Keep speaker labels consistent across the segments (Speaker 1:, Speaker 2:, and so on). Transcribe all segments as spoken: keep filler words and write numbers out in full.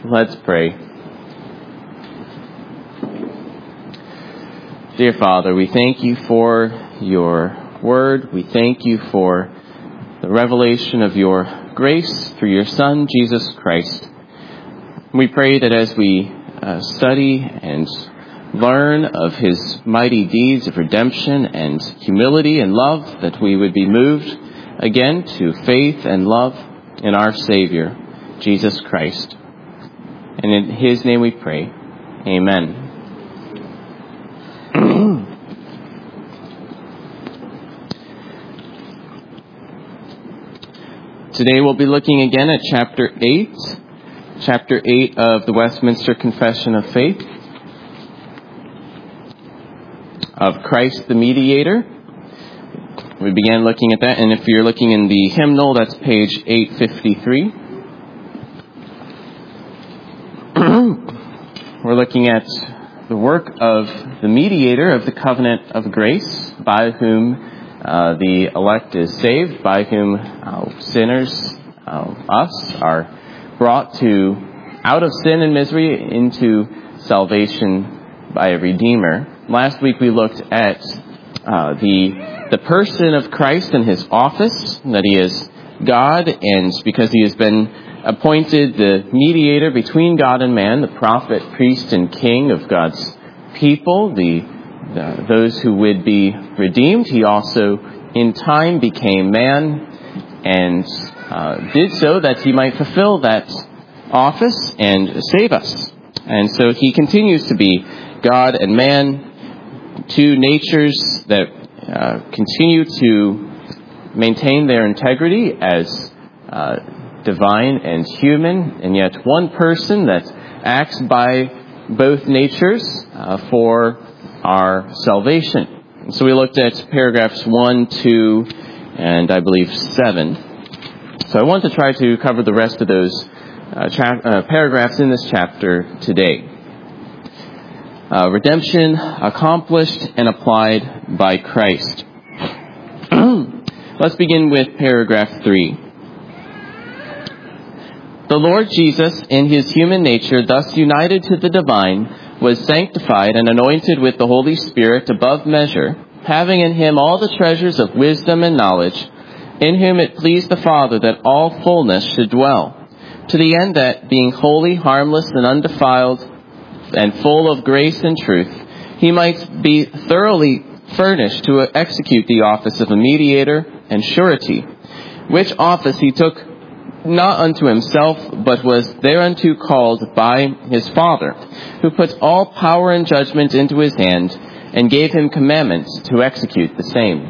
Speaker 1: Let's pray. Dear Father, we thank you for your word. We thank you for the revelation of your grace through your Son, Jesus Christ. We pray that as we uh, study and learn of his mighty deeds of redemption and humility and love, that we would be moved again to faith and love in our Savior, Jesus Christ. And in his name we pray. Amen. Today we'll be looking again at chapter eight. Chapter eight of the Westminster Confession of Faith. Of Christ the Mediator. We began looking at that, and if you're looking in the hymnal, that's page eight fifty-three. We're looking at the work of the mediator of the covenant of grace, by whom uh, the elect is saved, by whom uh, sinners, uh, us, are brought to out of sin and misery into salvation by a Redeemer. Last week we looked at uh, the the person of Christ and his office, that he is God, and because he has been appointed the mediator between God and man, the prophet, priest, and king of God's people, the, the those who would be redeemed. He also, in time, became man and uh, did so that he might fulfill that office and save us. And so he continues to be God and man, two natures that uh, continue to maintain their integrity as uh, divine and human, and yet one person that acts by both natures uh, for our salvation. And so we looked at paragraphs one, two, and I believe seven. So I want to try to cover the rest of those uh, cha- uh, paragraphs in this chapter today. Uh, redemption accomplished and applied by Christ. Let's begin with paragraph three. The Lord Jesus, in his human nature, thus united to the divine, was sanctified and anointed with the Holy Spirit above measure, having in him all the treasures of wisdom and knowledge, in whom it pleased the Father that all fullness should dwell, to the end that, being holy, harmless, and undefiled, and full of grace and truth, he might be thoroughly furnished to execute the office of a mediator and surety, which office he took not unto himself, but was thereunto called by his Father, who put all power and judgment into his hand, and gave him commandments to execute the same.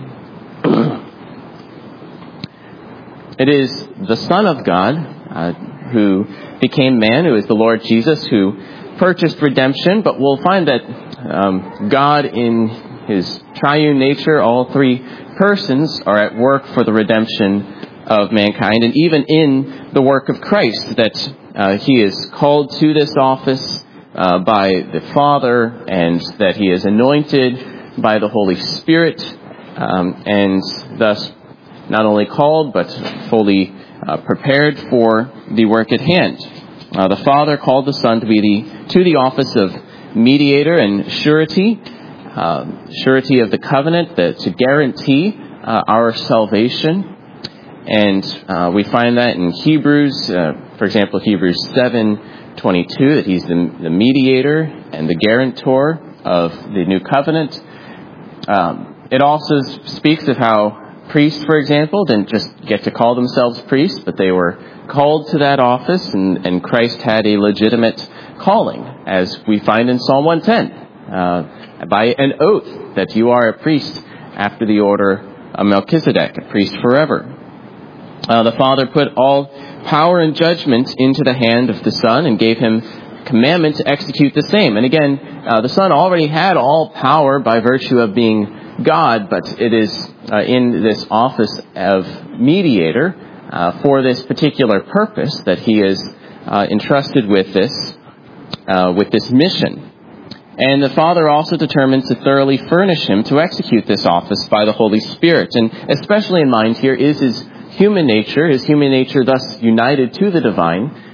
Speaker 1: It is the Son of God, uh, who became man, who is the Lord Jesus, who purchased redemption, but we'll find that um, God in his triune nature, all three persons, are at work for the redemption of mankind, and even in the work of Christ, that uh, he is called to this office uh, by the Father, and that he is anointed by the Holy Spirit, um, and thus not only called, but fully uh, prepared for the work at hand. Uh, the Father called the Son to be the to the office of mediator and surety, uh, surety of the covenant, that to guarantee uh, our salvation. And uh, we find that in Hebrews, uh, for example, Hebrews seven twenty-two, that he's the, the mediator and the guarantor of the new covenant. Um, it also speaks of how priests, for example, didn't just get to call themselves priests, but they were called to that office, and, and Christ had a legitimate calling, as we find in Psalm one ten, uh, by an oath that you are a priest after the order of Melchizedek, a priest forever. Uh, the Father put all power and judgment into the hand of the Son and gave him commandment to execute the same. And again, uh, the Son already had all power by virtue of being God, but it is uh, in this office of mediator uh, for this particular purpose that he is uh, entrusted with this, uh, with this mission. And the Father also determined to thoroughly furnish him to execute this office by the Holy Spirit. And especially in mind here is his human nature, his human nature thus united to the divine,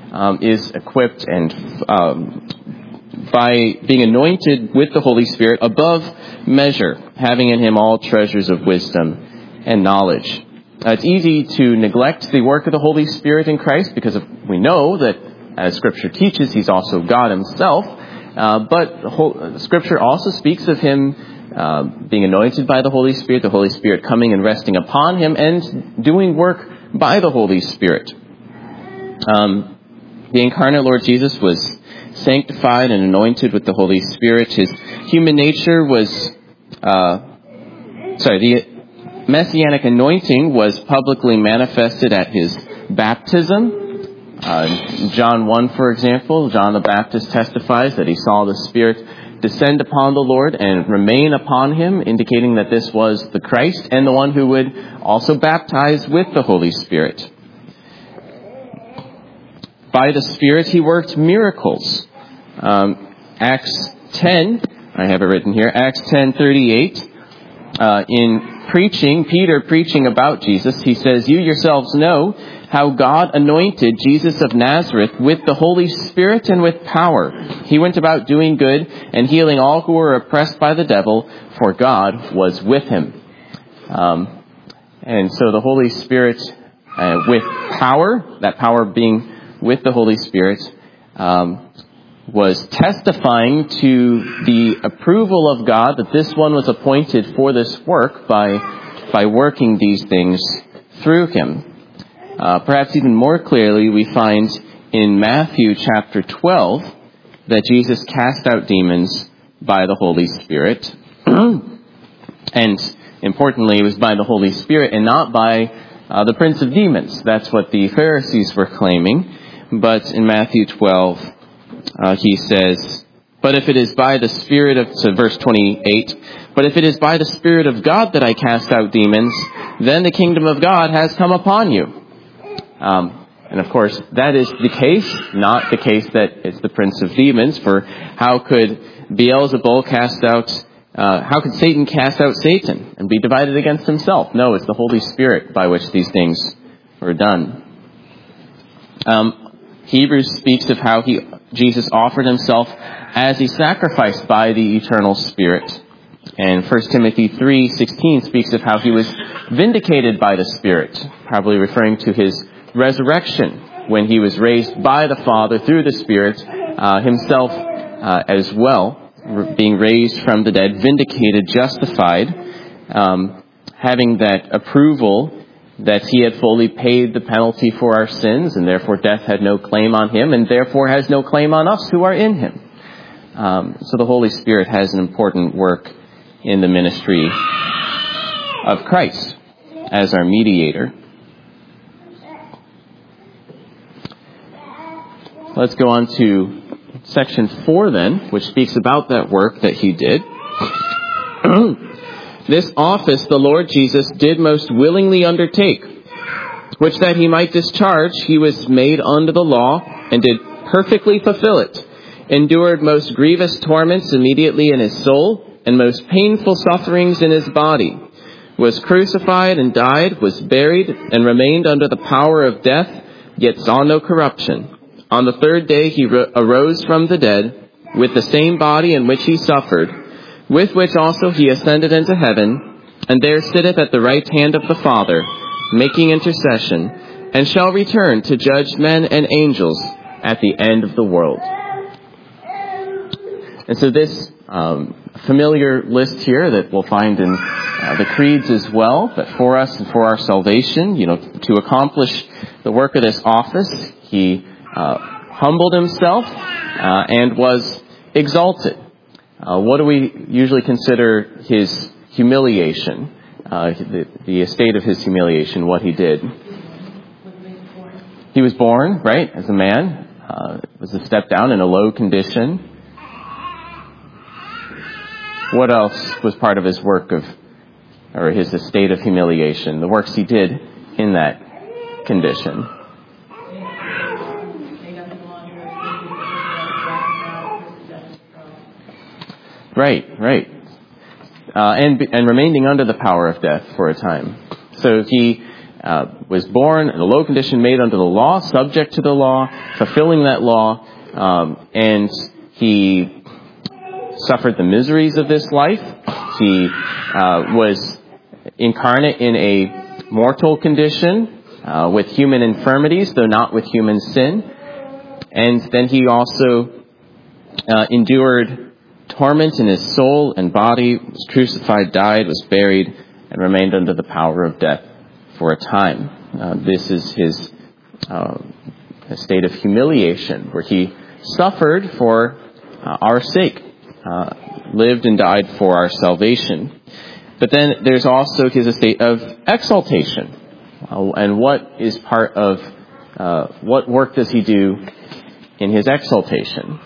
Speaker 1: um, is equipped and um, by being anointed with the Holy Spirit above measure, having in him all treasures of wisdom and knowledge. Uh, it's easy to neglect the work of the Holy Spirit in Christ because of, we know that, as Scripture teaches, he's also God himself. Uh, but the whole, Scripture also speaks of him uh, being anointed by the Holy Spirit, the Holy Spirit coming and resting upon him, and doing work by the Holy Spirit. Um, the incarnate Lord Jesus was sanctified and anointed with the Holy Spirit. His human nature was, uh, sorry, the Messianic anointing was publicly manifested at his baptism. Uh, John one, for example, John the Baptist testifies that he saw the Spirit descend upon the Lord and remain upon him, indicating that this was the Christ and the one who would also baptize with the Holy Spirit. By the Spirit, he worked miracles. Um, Acts ten, I have it written here, Acts ten thirty-eight, uh, in preaching, Peter preaching about Jesus, he says, "You yourselves know how God anointed Jesus of Nazareth with the Holy Spirit and with power. He went about doing good and healing all who were oppressed by the devil, for God was with him." Um, and so the Holy Spirit uh, with power, that power being with the Holy Spirit, um, was testifying to the approval of God that this one was appointed for this work by by working these things through him. Uh, perhaps even more clearly, we find in Matthew chapter twelve that Jesus cast out demons by the Holy Spirit. And importantly, it was by the Holy Spirit and not by uh, the prince of demons. That's what the Pharisees were claiming. But in Matthew twelve, Uh, he says, "But if it is by the Spirit of," so verse twenty-eight, "But if it is by the Spirit of God that I cast out demons, then the kingdom of God has come upon you." Um, and of course, that is the case, not the case that it's the prince of demons, for how could Beelzebul cast out, uh, how could Satan cast out Satan and be divided against himself? No, it's the Holy Spirit by which these things were done. Um, Hebrews speaks of how he Jesus offered himself as a sacrifice by the eternal Spirit. And First Timothy three sixteen speaks of how he was vindicated by the Spirit, probably referring to his resurrection when he was raised by the Father through the Spirit, uh, himself uh, as well, being raised from the dead, vindicated, justified, um, having that approval that he had fully paid the penalty for our sins, and therefore death had no claim on him, and therefore has no claim on us who are in him. Um, so the Holy Spirit has an important work in the ministry of Christ as our mediator. Let's go on to section four then, which speaks about that work that he did. "This office the Lord Jesus did most willingly undertake, which that he might discharge, he was made under the law, and did perfectly fulfill it, endured most grievous torments immediately in his soul, and most painful sufferings in his body, was crucified and died, was buried, and remained under the power of death, yet saw no corruption. On the third day he ro- arose from the dead, with the same body in which he suffered, with which also he ascended into heaven, and there sitteth at the right hand of the Father, making intercession, and shall return to judge men and angels at the end of the world." And so this um, familiar list here that we'll find in uh, the creeds as well, that for us and for our salvation, you know, to accomplish the work of this office, he uh, humbled himself uh, and was exalted. Uh, what do we usually consider his humiliation, uh, the, the estate of his humiliation, what he did? He was born, right, as a man. Uh, it was a step down in a low condition. What else was part of his work of, or his estate of humiliation? The works he did in that condition. Right, right. Uh, and and remaining under the power of death for a time. So he uh, was born in a low condition, made under the law, subject to the law, fulfilling that law, um, and he suffered the miseries of this life. He uh, was incarnate in a mortal condition uh, with human infirmities, though not with human sin. And then he also uh, endured torment in his soul and body, was crucified, died, was buried, and remained under the power of death for a time. Uh, this is his uh, state of humiliation, where he suffered for uh, our sake, uh, lived and died for our salvation. But then there's also his state of exaltation. Uh, and what is part of, uh, what work does he do in his exaltation?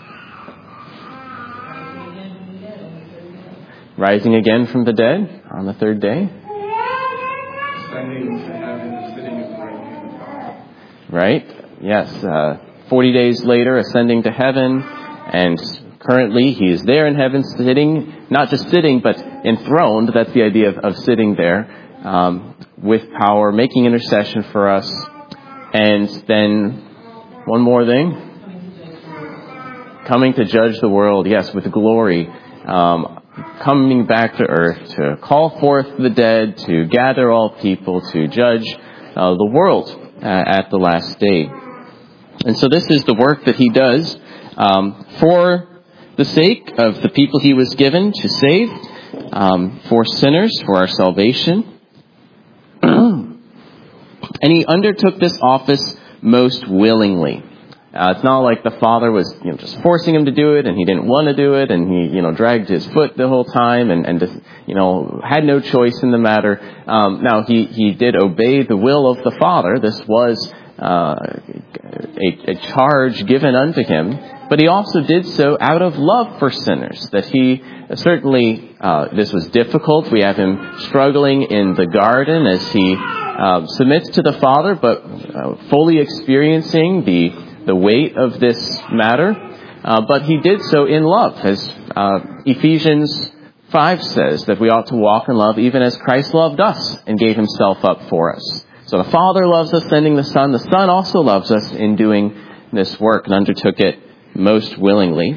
Speaker 1: Rising again from the dead on the third day.
Speaker 2: Ascending to heaven and sitting at the right hand of God.
Speaker 1: Right? Yes. Uh, Forty days later, ascending to heaven, and currently he is there in heaven, sitting, not just sitting, but enthroned. That's the idea of, of sitting there, um, with power, making intercession for us. And then, one more thing. Coming to judge the world, yes, with glory. Um, coming back to earth to call forth the dead, to gather all people, to judge uh, the world uh, at the last day. And so this is the work that he does um, for the sake of the people he was given to save, um, for sinners, for our salvation. And he undertook this office most willingly. Uh, it's not like the Father was, you know, just forcing him to do it, and he didn't want to do it, and he, you know, dragged his foot the whole time, and, and just, you know, had no choice in the matter. Um, now, he, he did obey the will of the Father. This was uh, a, a charge given unto him, but he also did so out of love for sinners. That he certainly, uh, this was difficult. We have him struggling in the garden as he uh, submits to the Father, but uh, fully experiencing the the weight of this matter, uh, but he did so in love, as uh, Ephesians five says, that we ought to walk in love even as Christ loved us and gave himself up for us. So the Father loves us, sending the Son. The Son also loves us in doing this work and undertook it most willingly.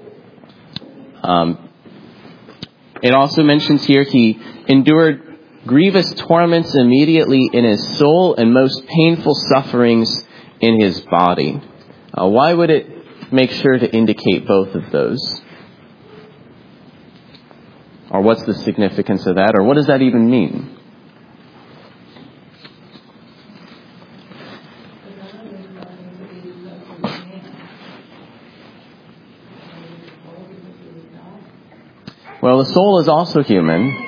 Speaker 1: Um, it also mentions here he endured grievous torments immediately in his soul and most painful sufferings in his body. Uh, why would it make sure to indicate both of those? Or what's the significance of that? Or what does that even mean? Well, the soul is also human.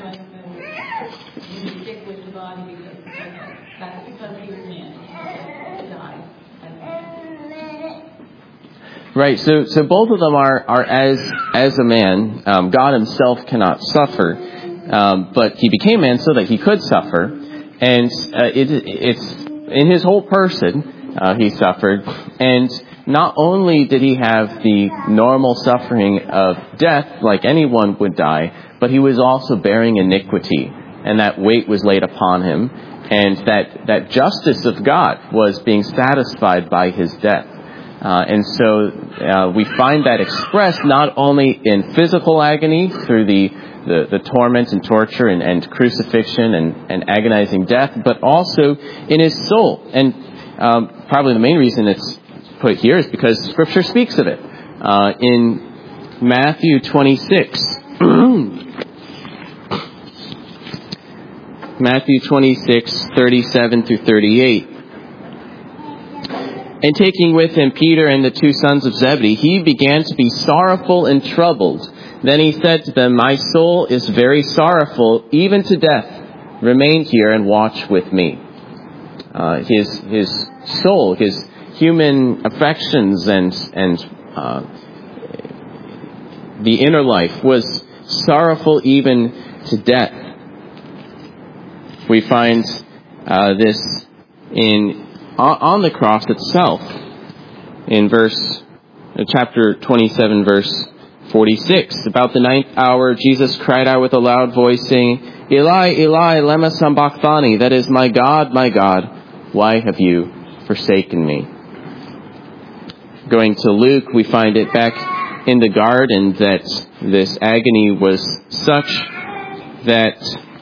Speaker 1: Right, so so both of them are, are as as a man. Um, God himself cannot suffer, um, but he became man so that he could suffer. And uh, it, it's in his whole person uh, he suffered. And not only did he have the normal suffering of death, like anyone would die, but he was also bearing iniquity, and that weight was laid upon him, and that, that justice of God was being satisfied by his death. Uh, and so uh, we find that expressed not only in physical agony through the, the, the torment and torture and, and crucifixion and, and agonizing death, but also in his soul. And um, probably the main reason it's put here is because Scripture speaks of it. Uh, in Matthew twenty-six, Matthew twenty-six, thirty-seven through thirty-eight. And taking with him Peter and the two sons of Zebedee, he began to be sorrowful and troubled. Then he said to them, "My soul is very sorrowful, even to death. Remain here and watch with me." Uh, his his soul, his human affections and and uh, the inner life was sorrowful even to death. We find uh, this in. On the cross itself, in verse, chapter twenty-seven, verse forty-six, about the ninth hour, Jesus cried out with a loud voice, saying, Eli, Eli, lema sabachthani, that is, my God, my God, why have you forsaken me? Going to Luke, we find it back in the garden that this agony was such that,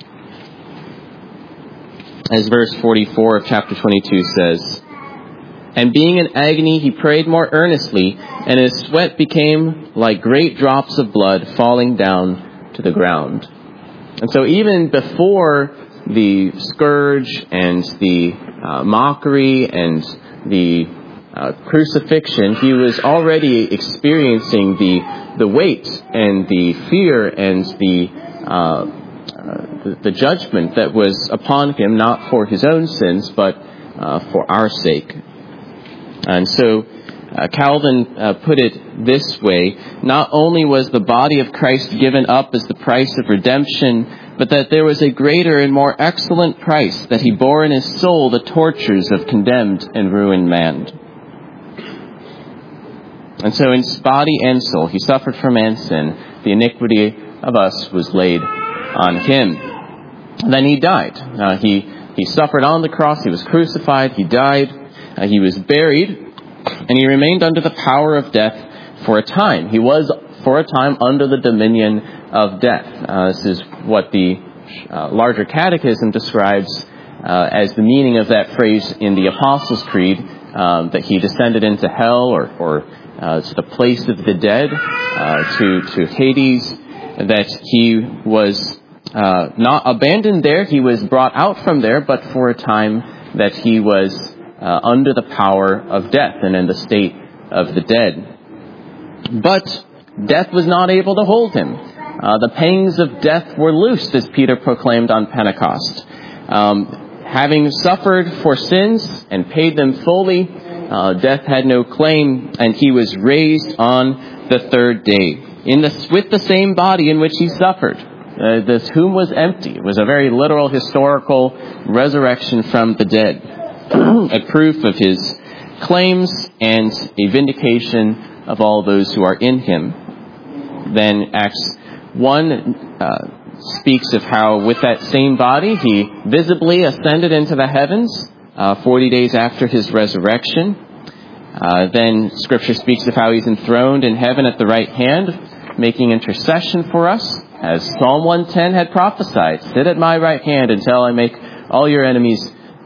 Speaker 1: as verse forty-four of chapter twenty-two says, and being in agony, he prayed more earnestly, and his sweat became like great drops of blood falling down to the ground. And so even before the scourge and the uh, mockery and the uh, crucifixion, he was already experiencing the the weight and the fear and the, uh, uh, the the judgment that was upon him, not for his own sins, but uh, for our sake. And so uh, Calvin uh, put it this way: not only was the body of Christ given up as the price of redemption, but that there was a greater and more excellent price, that he bore in his soul the tortures of condemned and ruined man. And so in body and soul, he suffered for man's sin. The iniquity of us was laid on him. And then he died. Uh, he, he suffered on the cross. He was crucified. He died. Uh, he was buried. And he remained under the power of death for a time. He was, for a time, under the dominion of death. Uh, this is what the uh, larger catechism describes uh, as the meaning of that phrase in the Apostles' Creed, um, that he descended into hell or, or uh, to the place of the dead, uh, to, to Hades, that he was uh, not abandoned there. He was brought out from there, but for a time that he was uh, under the power of death and in the state of the dead. But death was not able to hold him. Uh, the pangs of death were loosed, as Peter proclaimed on Pentecost. Um, having suffered for sins and paid them fully, uh, death had no claim, and he was raised on the third day in the, with the same body in which he suffered. Uh, the tomb was empty. It was a very literal, historical resurrection from the dead, a proof of his claims and a vindication of all those who are in him. Then Acts one uh, speaks of how with that same body he visibly ascended into the heavens uh, forty days after his resurrection. Uh, then Scripture speaks of how he's enthroned in heaven at the right hand, making intercession for us, as Psalm one ten had prophesied, sit at my right hand until I make all your enemies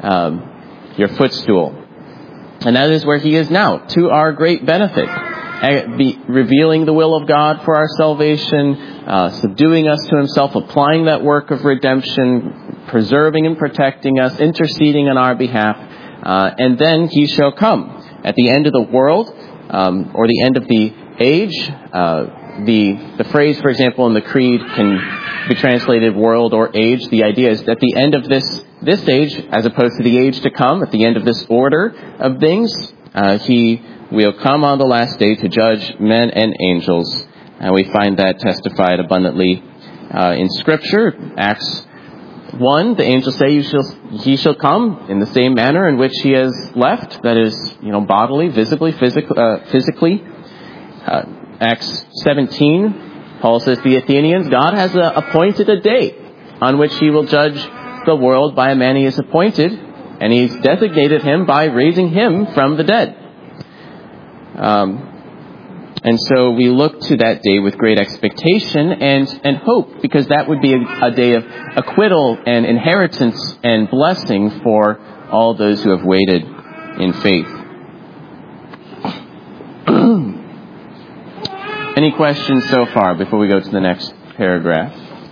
Speaker 1: um, your footstool. And that is where he is now, to our great benefit. Be revealing the will of God for our salvation, uh, subduing us to himself, applying that work of redemption, preserving and protecting us, interceding on our behalf. Uh, and then he shall come at the end of the world, um, or the end of the age. Uh, the, the phrase, for example, in the Creed can be translated world or age. The idea is at the end of this, this age, as opposed to the age to come, at the end of this order of things, uh, he will come on the last day to judge men and angels. And we find that testified abundantly uh, in Scripture. Acts one, the angels say you shall, he shall come in the same manner in which he has left. That is, you know, bodily, visibly, physic, uh, physically. Uh, Acts seventeen, Paul says to the Athenians, God has uh, appointed a day on which he will judge the world by a man he has appointed. And he's designated him by raising him from the dead. Um, and so we look to that day with great expectation and, and hope, because that would be a, a day of acquittal and inheritance and blessing for all those who have waited in faith. Any questions so far before we go to the next paragraph?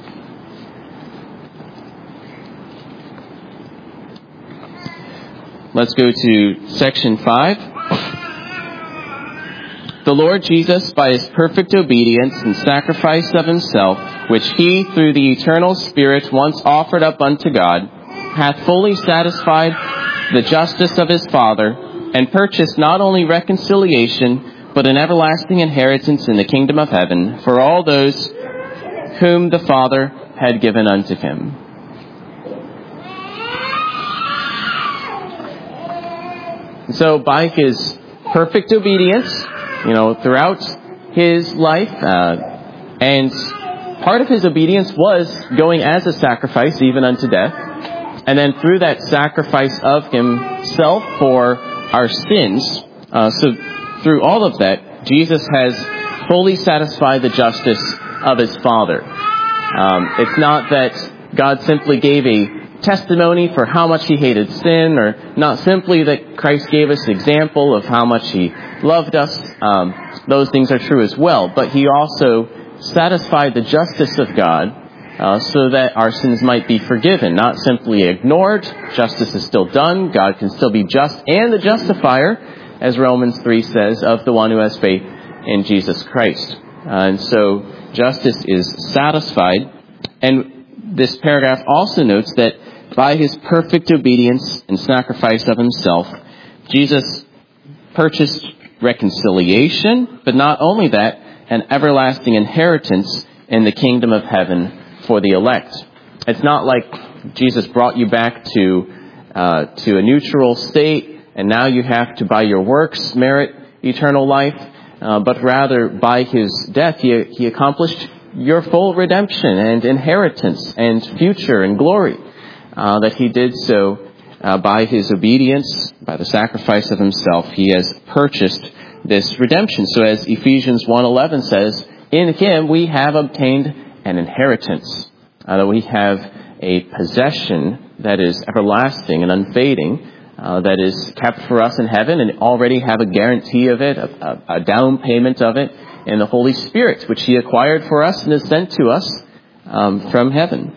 Speaker 1: Let's go to section five. The Lord Jesus, by his perfect obedience and sacrifice of himself, which he, through the eternal Spirit, once offered up unto God, hath fully satisfied the justice of his Father, and purchased not only reconciliation, but an everlasting inheritance in the kingdom of heaven, for all those whom the Father had given unto him. So by his perfect obedience, you know, throughout his life, uh, and part of his obedience was going as a sacrifice, even unto death. And then through that sacrifice of himself for our sins, uh, so through all of that, Jesus has fully satisfied the justice of his Father. Um, it's not that God simply gave a testimony for how much he hated sin, or not simply that Christ gave us an example of how much he loved us. Um, those things are true as well. But he also satisfied the justice of God uh, so that our sins might be forgiven, not simply ignored. Justice is still done. God can still be just and the justifier, as Romans three says, of the one who has faith in Jesus Christ. Uh, and so justice is satisfied. And this paragraph also notes that by his perfect obedience and sacrifice of himself, Jesus purchased reconciliation, but not only that, an everlasting inheritance in the kingdom of heaven for the elect. It's not like Jesus brought you back to uh, to a neutral state, and now you have to, by your works, merit eternal life, uh, but rather by his death, he, he accomplished your full redemption and inheritance and future and glory. Uh, that he did so uh, by his obedience, by the sacrifice of himself. He has purchased this redemption. So as Ephesians one eleven says, in him we have obtained an inheritance. Uh, that we have a possession that is everlasting and unfading, uh, that is kept for us in heaven, and already have a guarantee of it, a, a, a down payment of it in the Holy Spirit, which he acquired for us and is sent to us um, from heaven.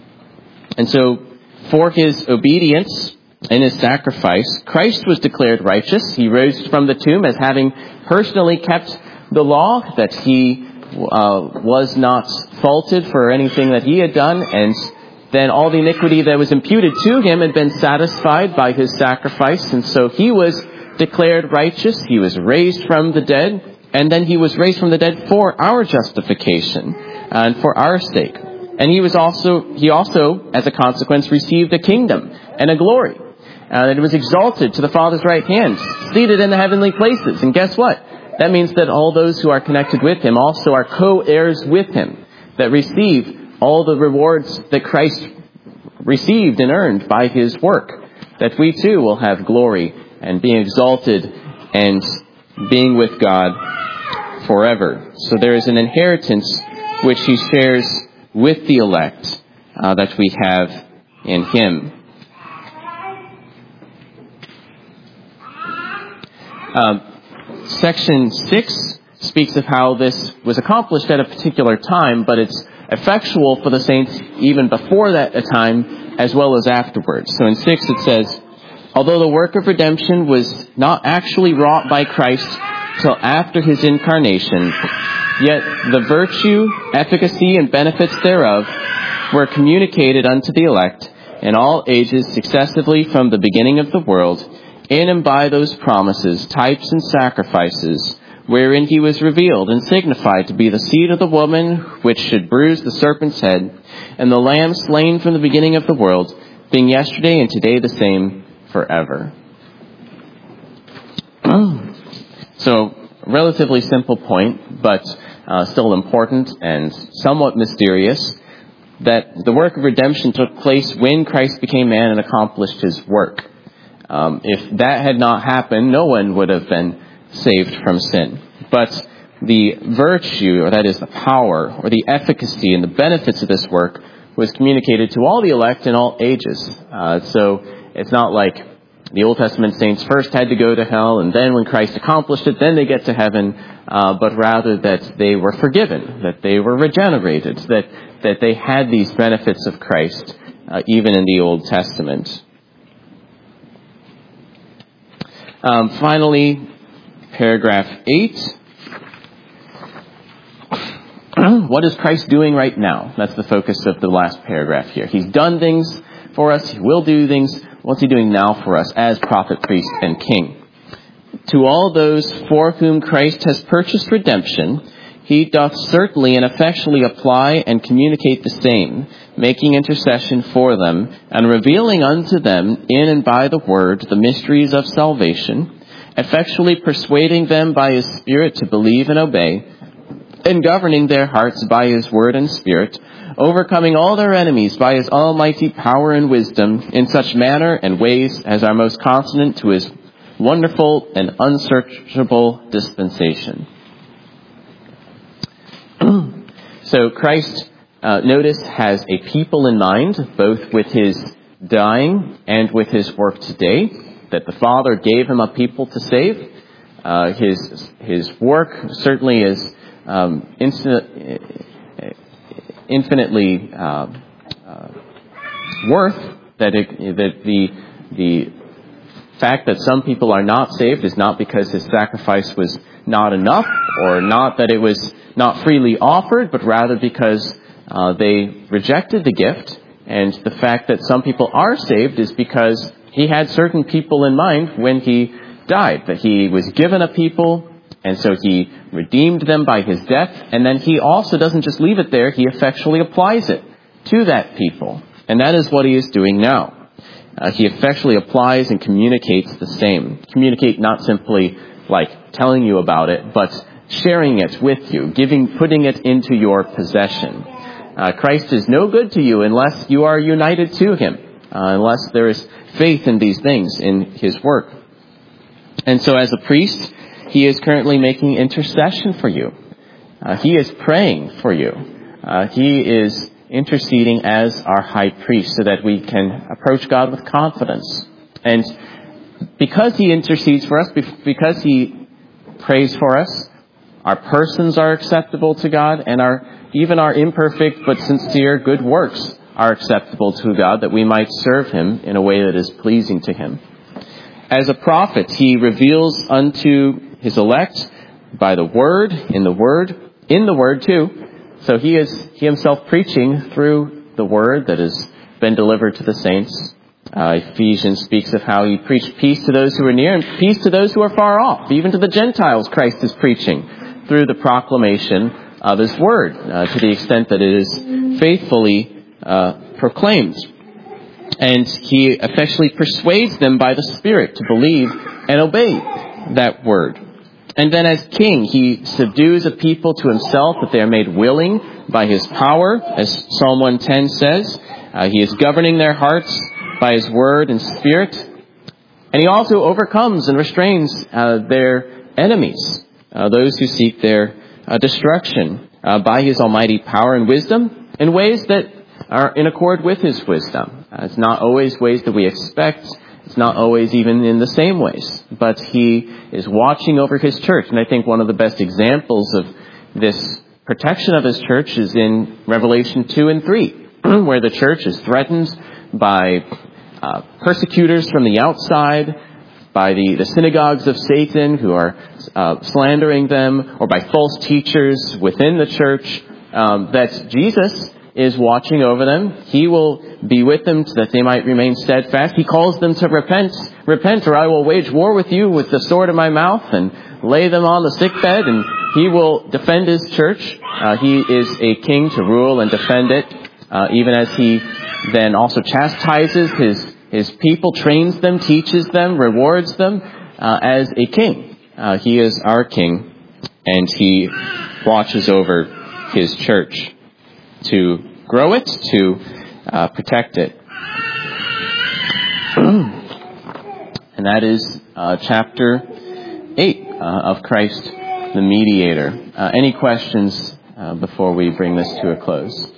Speaker 1: And so, for his obedience and his sacrifice, Christ was declared righteous. He rose from the tomb as having personally kept the law, that he uh, was not faulted for anything that he had done, and then all the iniquity that was imputed to him had been satisfied by his sacrifice, and so he was declared righteous. He was raised from the dead, and then he was raised from the dead for our justification and for our sake. And he was also, he also, as a consequence, received a kingdom and a glory. Uh, it was exalted to the Father's right hand, seated in the heavenly places. And guess what? That means that all those who are connected with him also are co-heirs with him, that receive all the rewards that Christ received and earned by his work. That we too will have glory and being exalted and being with God forever. So there is an inheritance which he shares with the elect uh, that we have in him. Um, section six speaks of how this was accomplished at a particular time, but it's effectual for the saints even before that time as well as afterwards. So in six it says, although the work of redemption was not actually wrought by Christ till after his incarnation, yet the virtue, efficacy, and benefits thereof were communicated unto the elect in all ages successively from the beginning of the world, in and by those promises, types, and sacrifices, wherein he was revealed and signified to be the seed of the woman, which should bruise the serpent's head, and the Lamb slain from the beginning of the world, being yesterday and today the same forever. So, relatively simple point, but uh, still important and somewhat mysterious, that the work of redemption took place when Christ became man and accomplished his work. Um, if that had not happened, no one would have been saved from sin. But the virtue, or that is the power, or the efficacy and the benefits of this work was communicated to all the elect in all ages. Uh, so it's not like the Old Testament saints first had to go to hell, and then when Christ accomplished it, then they get to heaven, uh, but rather that they were forgiven, that they were regenerated, that, that they had these benefits of Christ, uh, even in the Old Testament. Um, finally, paragraph eight. What is Christ doing right now? That's the focus of the last paragraph here. He's done things for us. He will do things. What's he doing now for us as prophet, priest, and king? To all those for whom Christ has purchased redemption, he doth certainly and effectually apply and communicate the same, making intercession for them, and revealing unto them in and by the word the mysteries of salvation, effectually persuading them by his Spirit to believe and obey, and governing their hearts by his word and spirit, overcoming all their enemies by his almighty power and wisdom, in such manner and ways as are most consonant to his wonderful and unsearchable dispensation. So Christ, uh, notice, has a people in mind, both with his dying and with his work today, that the Father gave him a people to save. Uh, his his work certainly is um, instant, infinitely uh, uh, worth that, it, that the the fact that some people are not saved is not because his sacrifice was not enough, or not that it was not freely offered, but rather because uh, they rejected the gift. And the fact that some people are saved is because he had certain people in mind when he died, that he was given a people, and so he redeemed them by his death, and then he also doesn't just leave it there, he effectually applies it to that people. And that is what he is doing now. Uh, he effectually applies and communicates the same. Communicate not simply like telling you about it, but sharing it with you, giving, putting it into your possession. Uh, Christ is no good to you unless you are united to him, uh, unless there is faith in these things, in his work. And so as a priest, he is currently making intercession for you. Uh, he is praying for you. Uh, he is interceding as our high priest so that we can approach God with confidence. And because he intercedes for us, because he prays for us, our persons are acceptable to God, and our even our imperfect but sincere good works are acceptable to God, that we might serve him in a way that is pleasing to him. As a prophet, he reveals unto his elect by the word, in the word, in the word too. So he is he himself preaching through the word that has been delivered to the saints. Uh, Ephesians speaks of how he preached peace to those who are near and peace to those who are far off. Even to the Gentiles, Christ is preaching through the proclamation of his word, uh, to the extent that it is faithfully uh, proclaimed. And he effectually persuades them by the Spirit to believe and obey that word. And then as king, he subdues a people to himself, that they are made willing by his power, as Psalm one ten says. Uh, he is governing their hearts by his word and spirit. And he also overcomes and restrains uh, their enemies, uh, those who seek their uh, destruction, uh, by his almighty power and wisdom, in ways that are in accord with his wisdom. Uh, it's not always ways that we expect. It's not always even in the same ways. But he is watching over his church. And I think one of the best examples of this protection of his church is in Revelation two and three, where the church is threatened by uh, persecutors from the outside, by the, the synagogues of Satan who are uh, slandering them, or by false teachers within the church, um, that Jesus is watching over them. He will be with them so that they might remain steadfast. He calls them to repent. Repent, or I will wage war with you with the sword in my mouth and lay them on the sickbed, and he will defend his church. Uh, he is a king to rule and defend it, uh, even as he then also chastises his his people, trains them, teaches them, rewards them uh, as a king. Uh, he is our king, and he watches over his church to grow it, to uh, protect it. And that is uh, chapter eight uh, of Christ the Mediator. Uh, any questions uh, before we bring this to a close?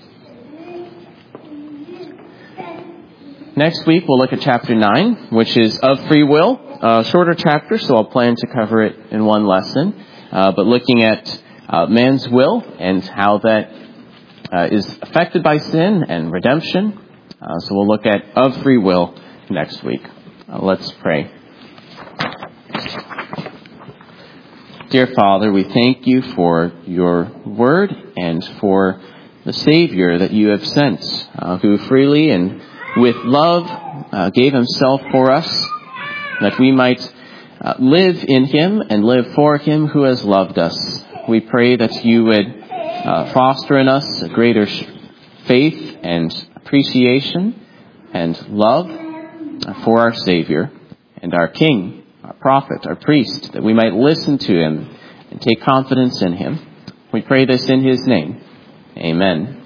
Speaker 1: Next week we'll look at chapter nine, which is of free will. A shorter chapter, so I'll plan to cover it in one lesson. Uh, but looking at uh, man's will and how that Uh, is affected by sin and redemption. Uh, so we'll look at of free will next week. Uh, let's pray. Dear Father, we thank you for your word and for the Savior that you have sent, uh, who freely and with love uh, gave himself for us, that we might uh, live in him and live for him who has loved us. We pray that you would Uh, foster in us a greater faith and appreciation and love for our Savior and our King, our prophet, our priest, that we might listen to him and take confidence in him. We pray this in his name. Amen.